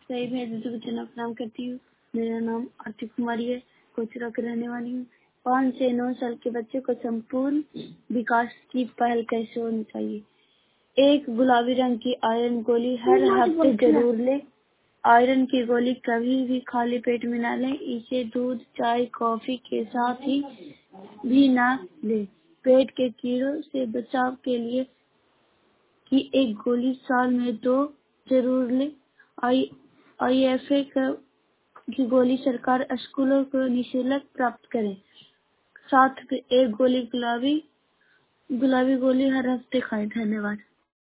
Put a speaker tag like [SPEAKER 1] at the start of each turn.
[SPEAKER 1] सही मैं बच्चन प्रणाम करती हूँ। मेरा नाम आरती कुमारी है, कोचरा की रहने वाली हूँ। 5 से 9 साल के बच्चों को संपूर्ण विकास की पहल कैसे होनी चाहिए। एक गुलाबी रंग की आयरन गोली हर हफ्ते जरूर ले। आयरन की गोली कभी भी खाली पेट में ना लें। इसे दूध, चाय, कॉफी के साथ ही भी ना ले। पेट के कीड़ों से बचाव के लिए की एक गोली साल में 2 जरूर ले। IFA की गोली सरकार स्कूलों को निःशुल्क प्राप्त करे। साथ में एक गोली गुलाबी गोली हर हफ्ते खाएं। धन्यवाद।